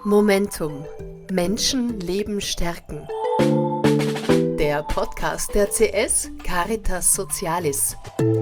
Momentum. Menschen, Leben, Stärken. Der Podcast der CS Caritas Socialis.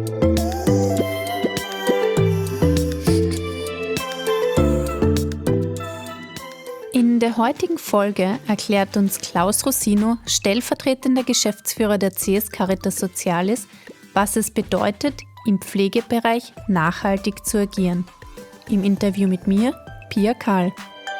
In der heutigen Folge erklärt uns Klaus Rossino, stellvertretender Geschäftsführer der CS Caritas Socialis, was es bedeutet, im Pflegebereich nachhaltig zu agieren. Im Interview mit mir, Pia Karl.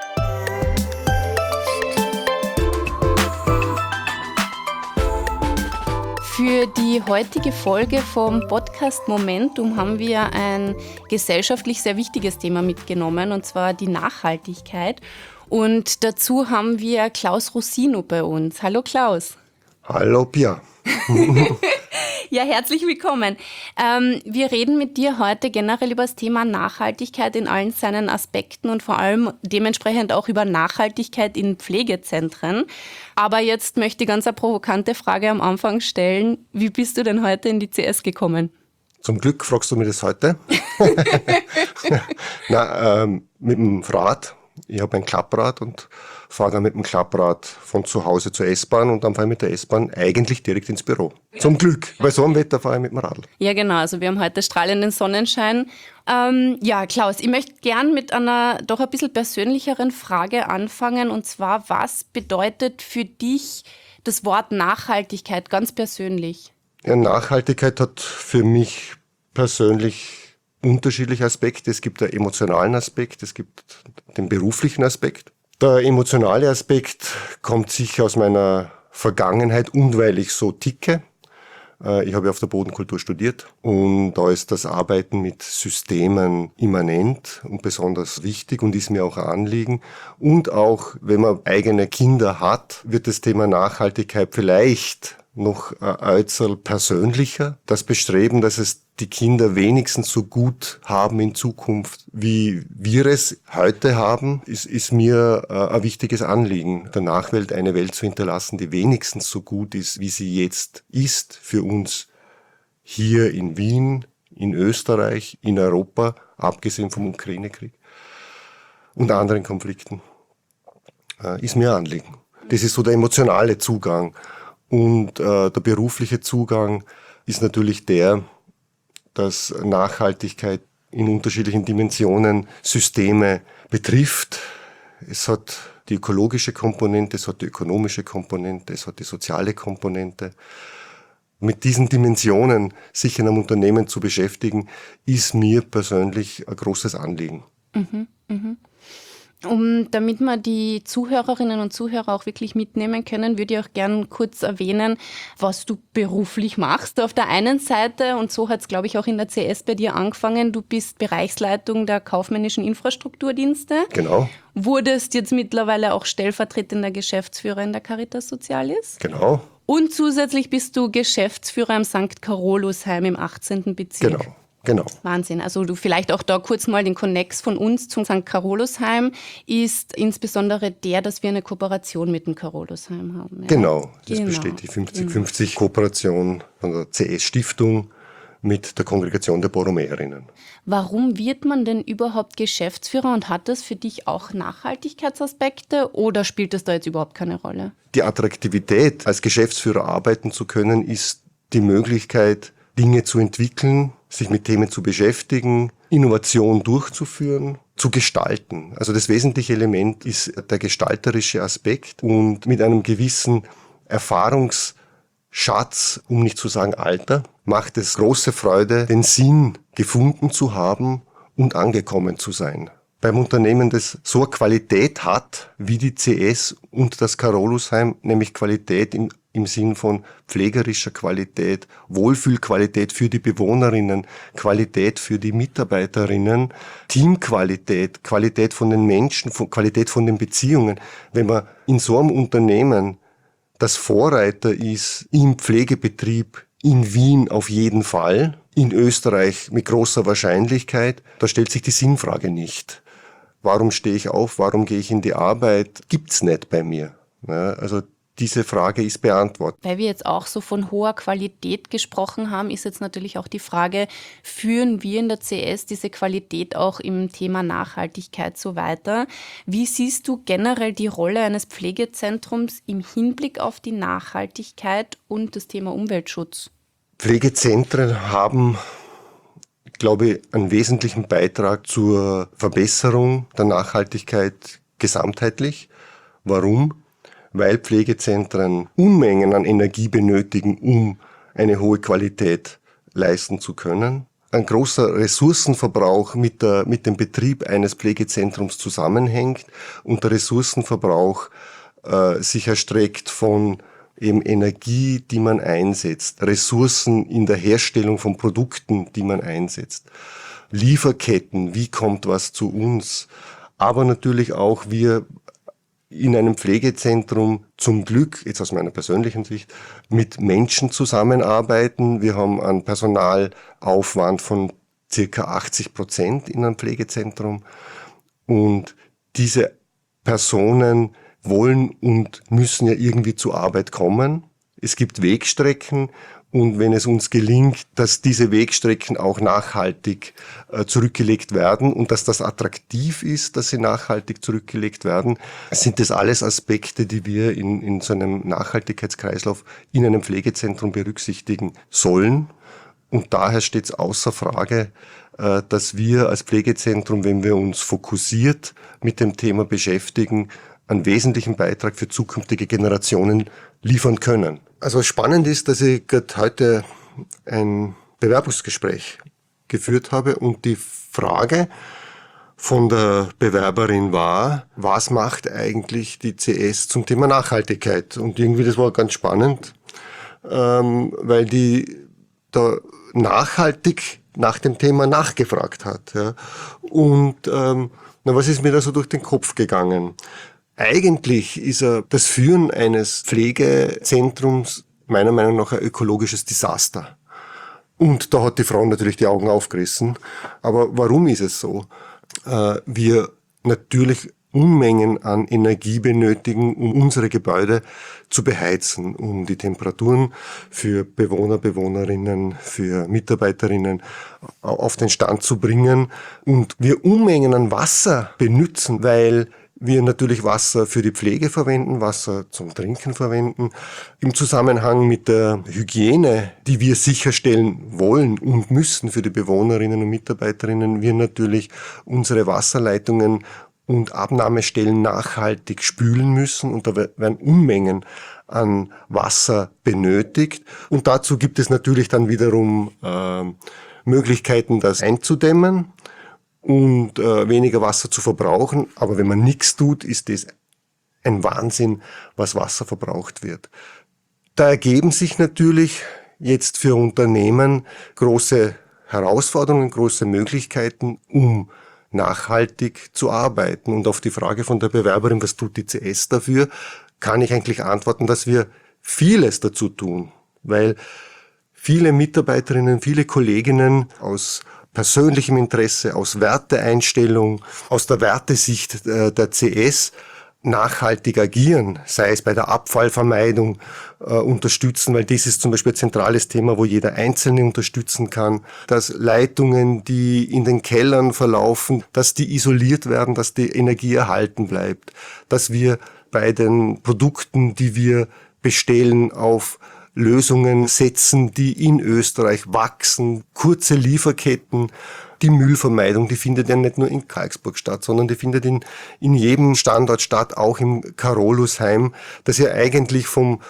Für die heutige Folge vom Podcast Momentum haben wir ein gesellschaftlich sehr wichtiges Thema mitgenommen, und zwar die Nachhaltigkeit. Und dazu haben wir Klaus Rossino bei uns. Hallo Klaus. Hallo Pia. Ja, herzlich willkommen. Wir reden mit dir heute generell über das Thema Nachhaltigkeit in allen seinen Aspekten und vor allem dementsprechend auch über Nachhaltigkeit in Pflegezentren. Aber jetzt möchte ich ganz eine provokante Frage am Anfang stellen. Wie bist du denn heute in die CS gekommen? Zum Glück fragst du mich das heute. Mit dem Rad. Ich habe ein Klapprad und fahre dann mit dem Klapprad von zu Hause zur S-Bahn und dann fahre ich mit der S-Bahn eigentlich direkt ins Büro. Zum Glück. Bei so einem Wetter fahre ich mit dem Radl. Ja, genau. Also wir haben heute strahlenden Sonnenschein. Ja, Klaus, ich möchte gern mit einer doch ein bisschen persönlicheren Frage anfangen. Und zwar, was bedeutet für dich das Wort Nachhaltigkeit ganz persönlich? Ja, Nachhaltigkeit hat für mich persönlich unterschiedliche Aspekte. Es gibt einen emotionalen Aspekt, es gibt den beruflichen Aspekt. Der emotionale Aspekt kommt sicher aus meiner Vergangenheit und weil ich so ticke. Ich habe ja auf der Bodenkultur studiert und da ist das Arbeiten mit Systemen immanent und besonders wichtig und ist mir auch ein Anliegen. Und auch, wenn man eigene Kinder hat, wird das Thema Nachhaltigkeit vielleicht noch äußerl persönlicher. Das Bestreben, dass es die Kinder wenigstens so gut haben in Zukunft, wie wir es heute haben, ist mir ein wichtiges Anliegen, der Nachwelt eine Welt zu hinterlassen, die wenigstens so gut ist, wie sie jetzt ist für uns hier in Wien, in Österreich, in Europa, abgesehen vom Ukraine-Krieg und anderen Konflikten, ist mir ein Anliegen. Das ist so der emotionale Zugang. Und der berufliche Zugang ist natürlich der, dass Nachhaltigkeit in unterschiedlichen Dimensionen Systeme betrifft. Es hat die ökologische Komponente, es hat die ökonomische Komponente, es hat die soziale Komponente. Mit diesen Dimensionen sich in einem Unternehmen zu beschäftigen, ist mir persönlich ein großes Anliegen. Damit wir die Zuhörerinnen und Zuhörer auch wirklich mitnehmen können, würde ich auch gerne kurz erwähnen, was du beruflich machst. Auf der einen Seite, und so hat es, glaube ich, auch in der CS bei dir angefangen, du bist Bereichsleitung der kaufmännischen Infrastrukturdienste. Genau. Wurdest jetzt mittlerweile auch stellvertretender Geschäftsführer in der Caritas Socialis. Genau. Und zusätzlich bist du Geschäftsführer im St. Carolusheim im 18. Bezirk. Genau. Wahnsinn. Also du vielleicht auch da kurz mal den Konnex von uns zum St. Carolusheim ist insbesondere der, dass wir eine Kooperation mit dem Carolusheim haben. Ja? Genau, das besteht die 50-50 Kooperation von der CS-Stiftung mit der Kongregation der Borromäerinnen. Warum wird man denn überhaupt Geschäftsführer und hat das für dich auch Nachhaltigkeitsaspekte oder spielt das da jetzt überhaupt keine Rolle? Die Attraktivität, als Geschäftsführer arbeiten zu können, ist die Möglichkeit, Dinge zu entwickeln, sich mit Themen zu beschäftigen, Innovation durchzuführen, zu gestalten. Also das wesentliche Element ist der gestalterische Aspekt und mit einem gewissen Erfahrungsschatz, um nicht zu sagen Alter, macht es große Freude, den Sinn gefunden zu haben und angekommen zu sein. Beim Unternehmen, das so eine Qualität hat wie die CS und das Carolusheim, nämlich Qualität im Sinn von pflegerischer Qualität, Wohlfühlqualität für die Bewohnerinnen, Qualität für die Mitarbeiterinnen, Teamqualität, Qualität von den Menschen, Qualität von den Beziehungen. Wenn man in so einem Unternehmen das Vorreiter ist im Pflegebetrieb in Wien auf jeden Fall, in Österreich mit großer Wahrscheinlichkeit, da stellt sich die Sinnfrage nicht. Warum stehe ich auf? Warum gehe ich in die Arbeit? Gibt's nicht bei mir. Ja, also diese Frage ist beantwortet. Weil wir jetzt auch so von hoher Qualität gesprochen haben, ist jetzt natürlich auch die Frage, führen wir in der CS diese Qualität auch im Thema Nachhaltigkeit so weiter? Wie siehst du generell die Rolle eines Pflegezentrums im Hinblick auf die Nachhaltigkeit und das Thema Umweltschutz? Pflegezentren haben, glaube ich, einen wesentlichen Beitrag zur Verbesserung der Nachhaltigkeit gesamtheitlich. Warum? Weil Pflegezentren Unmengen an Energie benötigen, um eine hohe Qualität leisten zu können. Ein großer Ressourcenverbrauch mit dem Betrieb eines Pflegezentrums zusammenhängt und der Ressourcenverbrauch sich erstreckt von eben Energie, die man einsetzt, Ressourcen in der Herstellung von Produkten, die man einsetzt, Lieferketten, wie kommt was zu uns, aber natürlich auch wir in einem Pflegezentrum zum Glück, jetzt aus meiner persönlichen Sicht, mit Menschen zusammenarbeiten. Wir haben einen Personalaufwand von circa 80% in einem Pflegezentrum und diese Personen wollen und müssen ja irgendwie zur Arbeit kommen. Es gibt Wegstrecken und wenn es uns gelingt, dass diese Wegstrecken auch nachhaltig zurückgelegt werden und dass das attraktiv ist, dass sie nachhaltig zurückgelegt werden, sind das alles Aspekte, die wir in so einem Nachhaltigkeitskreislauf in einem Pflegezentrum berücksichtigen sollen. Und daher steht es außer Frage, dass wir als Pflegezentrum, wenn wir uns fokussiert mit dem Thema beschäftigen, einen wesentlichen Beitrag für zukünftige Generationen liefern können. Also spannend ist, dass ich gerade heute ein Bewerbungsgespräch geführt habe und die Frage von der Bewerberin war, was macht eigentlich die CS zum Thema Nachhaltigkeit? Und irgendwie das war ganz spannend, weil die da nachhaltig nach dem Thema nachgefragt hat. Ja. Und was ist mir da so durch den Kopf gegangen? Eigentlich ist das Führen eines Pflegezentrums meiner Meinung nach ein ökologisches Desaster. Und da hat die Frau natürlich die Augen aufgerissen. Aber warum ist es so? Wir natürlich Unmengen an Energie benötigen, um unsere Gebäude zu beheizen, um die Temperaturen für Bewohner, Bewohnerinnen, für Mitarbeiterinnen auf den Stand zu bringen. Und wir Unmengen an Wasser benützen, weil wir natürlich Wasser für die Pflege verwenden, Wasser zum Trinken verwenden. Im Zusammenhang mit der Hygiene, die wir sicherstellen wollen und müssen für die Bewohnerinnen und Mitarbeiterinnen, wir natürlich unsere Wasserleitungen und Abnahmestellen nachhaltig spülen müssen. Und da werden Unmengen an Wasser benötigt. Und dazu gibt es natürlich dann wiederum Möglichkeiten, das einzudämmen und weniger Wasser zu verbrauchen. Aber wenn man nichts tut, ist das ein Wahnsinn, was Wasser verbraucht wird. Da ergeben sich natürlich jetzt für Unternehmen große Herausforderungen, große Möglichkeiten, um nachhaltig zu arbeiten. Und auf die Frage von der Bewerberin, was tut die CS dafür, kann ich eigentlich antworten, dass wir vieles dazu tun. Weil viele Mitarbeiterinnen, viele Kolleginnen aus persönlichem Interesse, aus Werteeinstellung, aus der Wertesicht der CS nachhaltig agieren, sei es bei der Abfallvermeidung unterstützen, weil das ist zum Beispiel ein zentrales Thema, wo jeder Einzelne unterstützen kann, dass Leitungen, die in den Kellern verlaufen, dass die isoliert werden, dass die Energie erhalten bleibt, dass wir bei den Produkten, die wir bestellen, auf Lösungen setzen, die in Österreich wachsen, kurze Lieferketten. Die Müllvermeidung, die findet ja nicht nur in Karlsburg statt, sondern die findet in jedem Standort statt, auch im Carolusheim, das ja eigentlich vom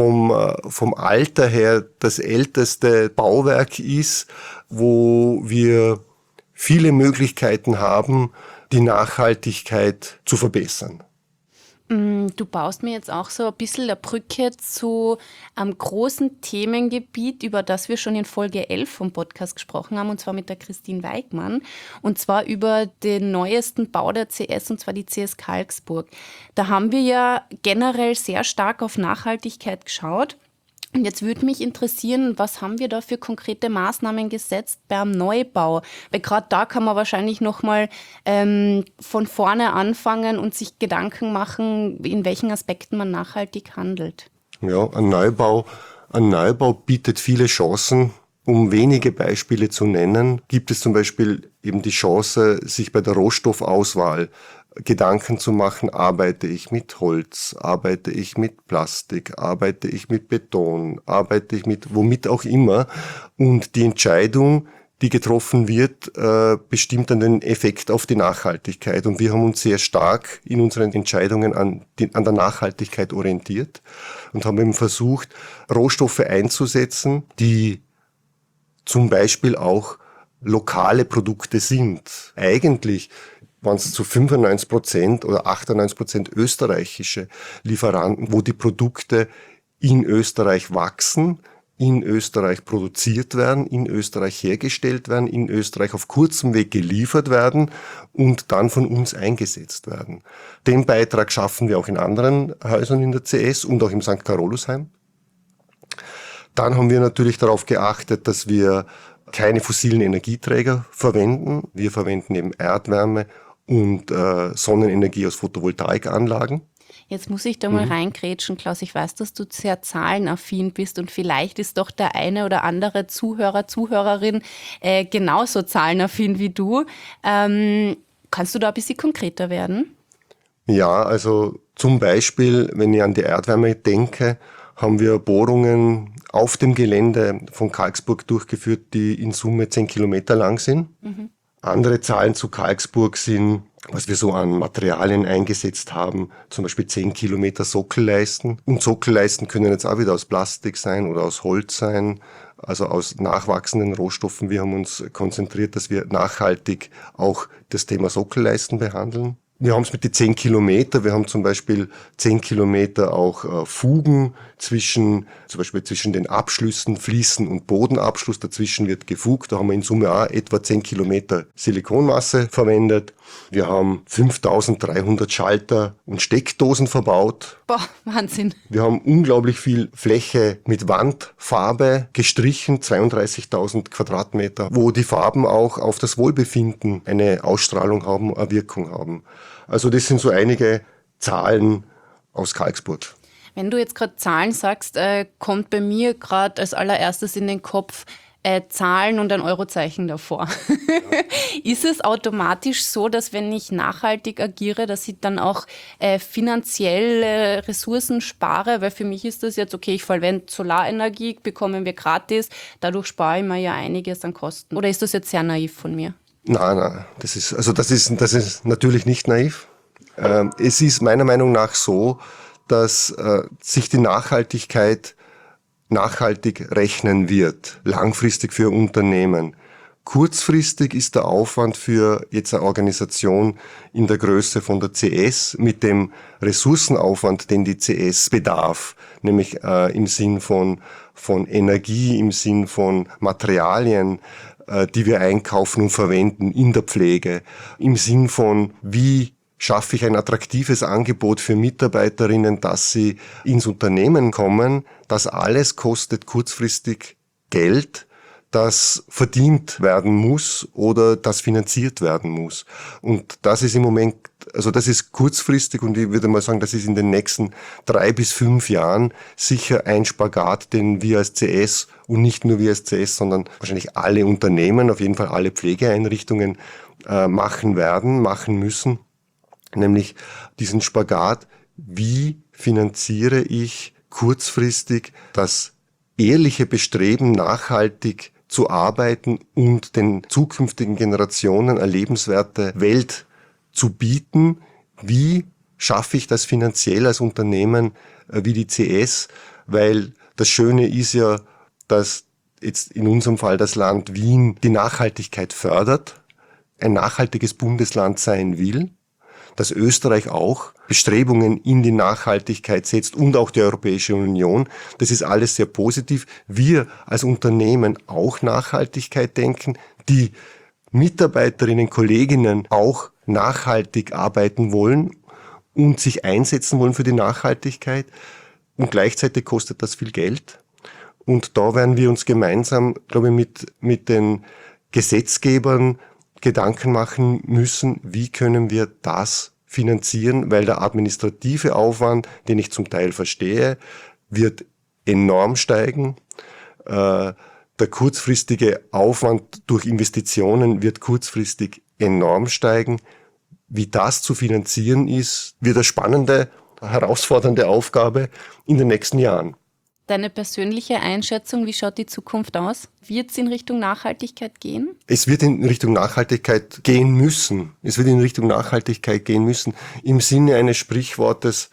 Alter her das älteste Bauwerk ist, wo wir viele Möglichkeiten haben, die Nachhaltigkeit zu verbessern. Du baust mir jetzt auch so ein bisschen eine Brücke zu einem großen Themengebiet, über das wir schon in Folge 11 vom Podcast gesprochen haben, und zwar mit der Christine Weigmann, und zwar über den neuesten Bau der CS, und zwar die CS Karlsburg. Da haben wir ja generell sehr stark auf Nachhaltigkeit geschaut. Und jetzt würde mich interessieren, was haben wir da für konkrete Maßnahmen gesetzt beim Neubau? Weil gerade da kann man wahrscheinlich nochmal von vorne anfangen und sich Gedanken machen, in welchen Aspekten man nachhaltig handelt. Ja, ein Neubau bietet viele Chancen. Um wenige Beispiele zu nennen, gibt es zum Beispiel eben die Chance, sich bei der Rohstoffauswahl Gedanken zu machen, arbeite ich mit Holz, arbeite ich mit Plastik, arbeite ich mit Beton, arbeite ich mit womit auch immer. Und die Entscheidung, die getroffen wird, bestimmt dann den Effekt auf die Nachhaltigkeit. Und wir haben uns sehr stark in unseren Entscheidungen an der Nachhaltigkeit orientiert und haben eben versucht, Rohstoffe einzusetzen, die zum Beispiel auch lokale Produkte sind. Eigentlich waren es zu 95% oder 98% österreichische Lieferanten, wo die Produkte in Österreich wachsen, in Österreich produziert werden, in Österreich hergestellt werden, in Österreich auf kurzem Weg geliefert werden und dann von uns eingesetzt werden. Den Beitrag schaffen wir auch in anderen Häusern in der CS und auch im St. Carolusheim. Dann haben wir natürlich darauf geachtet, dass wir keine fossilen Energieträger verwenden. Wir verwenden eben Erdwärme und Sonnenenergie aus Photovoltaikanlagen. Jetzt muss ich da mal reingrätschen, Klaus. Ich weiß, dass du sehr zahlenaffin bist und vielleicht ist doch der eine oder andere Zuhörer, Zuhörerin genauso zahlenaffin wie du. Kannst du da ein bisschen konkreter werden? Ja, also zum Beispiel, wenn ich an die Erdwärme denke, haben wir Bohrungen auf dem Gelände von Karlsburg durchgeführt, die in Summe 10 Kilometer lang sind. Andere Zahlen zu Karlsburg sind, was wir so an Materialien eingesetzt haben, zum Beispiel 10 Kilometer Sockelleisten. Und Sockelleisten können jetzt auch wieder aus Plastik sein oder aus Holz sein, also aus nachwachsenden Rohstoffen. Wir haben uns konzentriert, dass wir nachhaltig auch das Thema Sockelleisten behandeln. Wir haben es mit den 10 Kilometer. Wir haben zum Beispiel 10 Kilometer auch Fugen zum Beispiel zwischen den Abschlüssen, Fliesen und Bodenabschluss. Dazwischen wird gefugt. Da haben wir in Summe auch etwa 10 Kilometer Silikonmasse verwendet. Wir haben 5300 Schalter und Steckdosen verbaut. Boah, Wahnsinn. Wir haben unglaublich viel Fläche mit Wandfarbe gestrichen, 32.000 Quadratmeter, wo die Farben auch auf das Wohlbefinden eine Ausstrahlung haben, eine Wirkung haben. Also das sind so einige Zahlen aus Karlsburg. Wenn du jetzt gerade Zahlen sagst, kommt bei mir gerade als allererstes in den Kopf Zahlen und ein Eurozeichen davor. Ja. Ist es automatisch so, dass wenn ich nachhaltig agiere, dass ich dann auch finanziell Ressourcen spare? Weil für mich ist das jetzt, okay, ich verwende Solarenergie, bekommen wir gratis, dadurch spare ich mir ja einiges an Kosten. Oder ist das jetzt sehr naiv von mir? Nein, das ist natürlich nicht naiv. Es ist meiner Meinung nach so, dass sich die Nachhaltigkeit nachhaltig rechnen wird, langfristig für Unternehmen. Kurzfristig ist der Aufwand für jetzt eine Organisation in der Größe von der CS mit dem Ressourcenaufwand, den die CS bedarf, nämlich im Sinn von Energie, im Sinn von Materialien, die wir einkaufen und verwenden in der Pflege, im Sinn von wie schaffe ich ein attraktives Angebot für Mitarbeiterinnen, dass sie ins Unternehmen kommen. Das alles kostet kurzfristig Geld, das verdient werden muss oder das finanziert werden muss. Und das ist im Moment, also das ist kurzfristig und ich würde mal sagen, das ist in den nächsten 3 bis 5 Jahren sicher ein Spagat, den wir als CS und nicht nur wir als CS, sondern wahrscheinlich alle Unternehmen, auf jeden Fall alle Pflegeeinrichtungen machen müssen. Nämlich diesen Spagat, wie finanziere ich kurzfristig das ehrliche Bestreben, nachhaltig zu arbeiten und den zukünftigen Generationen eine lebenswerte Welt zu bieten? Wie schaffe ich das finanziell als Unternehmen wie die CS? Weil das Schöne ist ja, dass jetzt in unserem Fall das Land Wien die Nachhaltigkeit fördert, ein nachhaltiges Bundesland sein will, dass Österreich auch Bestrebungen in die Nachhaltigkeit setzt und auch die Europäische Union. Das ist alles sehr positiv. Wir als Unternehmen auch Nachhaltigkeit denken, die Mitarbeiterinnen, Kolleginnen auch nachhaltig arbeiten wollen und sich einsetzen wollen für die Nachhaltigkeit. Und gleichzeitig kostet das viel Geld. Und da werden wir uns gemeinsam, glaube ich, mit den Gesetzgebern Gedanken machen müssen, wie können wir das finanzieren, weil der administrative Aufwand, den ich zum Teil verstehe, wird enorm steigen. Der kurzfristige Aufwand durch Investitionen wird kurzfristig enorm steigen. Wie das zu finanzieren ist, wird eine spannende, herausfordernde Aufgabe in den nächsten Jahren. Deine persönliche Einschätzung, wie schaut die Zukunft aus? Wird es in Richtung Nachhaltigkeit gehen? Es wird in Richtung Nachhaltigkeit gehen müssen. Im Sinne eines Sprichwortes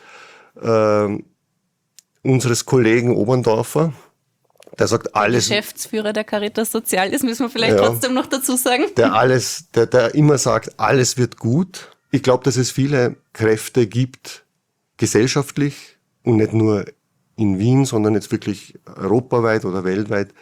unseres Kollegen Oberndorfer, der sagt alles. Geschäftsführer der Caritas Socialis, müssen wir vielleicht trotzdem noch dazu sagen. Der immer sagt, alles wird gut. Ich glaube, dass es viele Kräfte gibt, gesellschaftlich und nicht nur in Wien, sondern jetzt wirklich europaweit oder weltweit,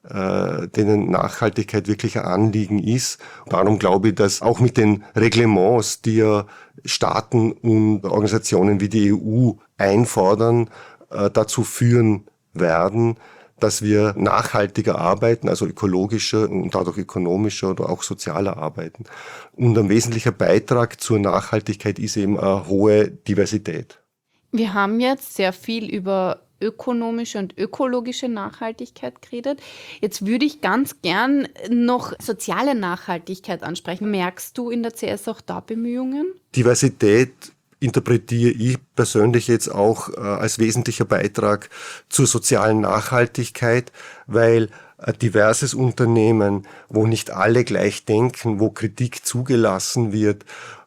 denen Nachhaltigkeit wirklich ein Anliegen ist. Darum glaube ich, dass auch mit den Reglements, die ja Staaten und Organisationen wie die EU einfordern, dazu führen werden, dass wir nachhaltiger arbeiten, also ökologischer und dadurch ökonomischer oder auch sozialer arbeiten. Und ein wesentlicher Beitrag zur Nachhaltigkeit ist eben eine hohe Diversität. Wir haben jetzt sehr viel über ökonomische und ökologische Nachhaltigkeit geredet. Jetzt würde ich ganz gern noch soziale Nachhaltigkeit ansprechen. Merkst du in der CS auch da Bemühungen? Diversität interpretiere ich persönlich jetzt auch als wesentlicher Beitrag zur sozialen Nachhaltigkeit, weil ein diverses Unternehmen, wo nicht alle gleich denken, wo Kritik zugelassen wird,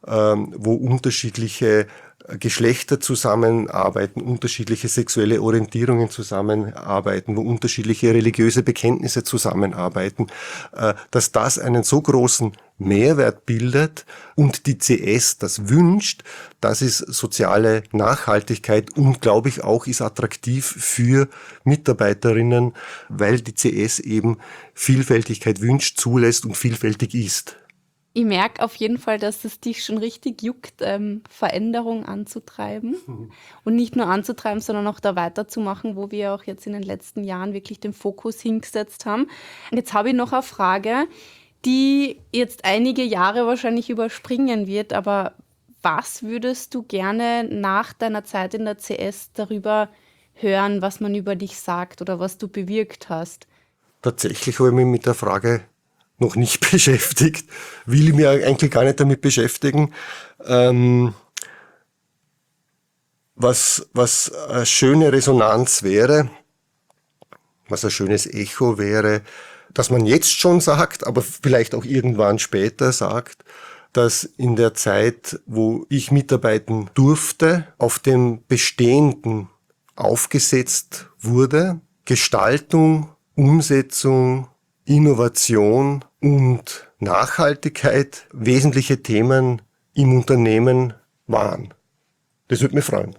wo unterschiedliche Geschlechter zusammenarbeiten, unterschiedliche sexuelle Orientierungen zusammenarbeiten, wo unterschiedliche religiöse Bekenntnisse zusammenarbeiten, dass das einen so großen Mehrwert bildet und die CS das wünscht, das ist soziale Nachhaltigkeit und, glaube ich, auch ist attraktiv für Mitarbeiterinnen, weil die CS eben Vielfältigkeit wünscht, zulässt und vielfältig ist. Ich merke auf jeden Fall, dass es dich schon richtig juckt, Veränderung anzutreiben. Und nicht nur anzutreiben, sondern auch da weiterzumachen, wo wir auch jetzt in den letzten Jahren wirklich den Fokus hingesetzt haben. Und jetzt habe ich noch eine Frage, die jetzt einige Jahre wahrscheinlich überspringen wird, aber was würdest du gerne nach deiner Zeit in der CS darüber hören, was man über dich sagt oder was du bewirkt hast? Tatsächlich habe ich mich mit der Frage noch nicht beschäftigt, will ich mich eigentlich gar nicht damit beschäftigen. Was eine schöne Resonanz wäre, was ein schönes Echo wäre, dass man jetzt schon sagt, aber vielleicht auch irgendwann später sagt, dass in der Zeit, wo ich mitarbeiten durfte, auf dem Bestehenden aufgesetzt wurde, Gestaltung, Umsetzung, Innovation und Nachhaltigkeit wesentliche Themen im Unternehmen waren. Das würde mich freuen.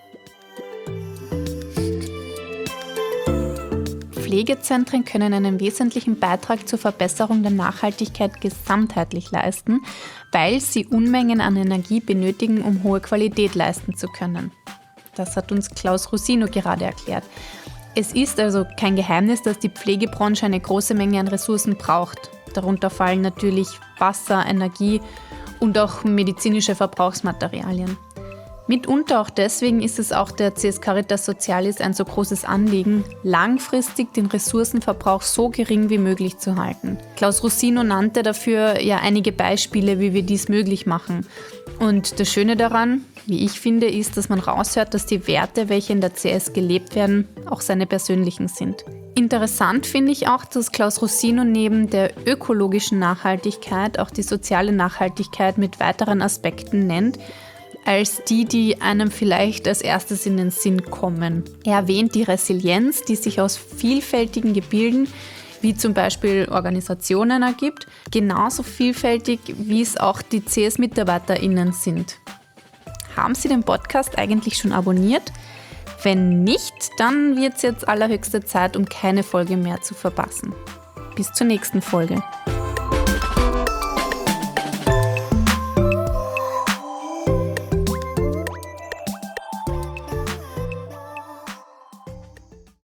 Pflegezentren können einen wesentlichen Beitrag zur Verbesserung der Nachhaltigkeit gesamtheitlich leisten, weil sie Unmengen an Energie benötigen, um hohe Qualität leisten zu können. Das hat uns Klaus Rosino gerade erklärt. Es ist also kein Geheimnis, dass die Pflegebranche eine große Menge an Ressourcen braucht. Darunter fallen natürlich Wasser, Energie und auch medizinische Verbrauchsmaterialien. Mitunter auch deswegen ist es auch der CS Caritas Socialis ein so großes Anliegen, langfristig den Ressourcenverbrauch so gering wie möglich zu halten. Klaus Rosino nannte dafür ja einige Beispiele, wie wir dies möglich machen. Und das Schöne daran, wie ich finde, ist, dass man raushört, dass die Werte, welche in der CS gelebt werden, auch seine persönlichen sind. Interessant finde ich auch, dass Klaus Rosino neben der ökologischen Nachhaltigkeit auch die soziale Nachhaltigkeit mit weiteren Aspekten nennt, als die einem vielleicht als erstes in den Sinn kommen. Er erwähnt die Resilienz, die sich aus vielfältigen Gebilden, wie zum Beispiel Organisationen ergibt, genauso vielfältig, wie es auch die CS-MitarbeiterInnen sind. Haben Sie den Podcast eigentlich schon abonniert? Wenn nicht, dann wird es jetzt allerhöchste Zeit, um keine Folge mehr zu verpassen. Bis zur nächsten Folge.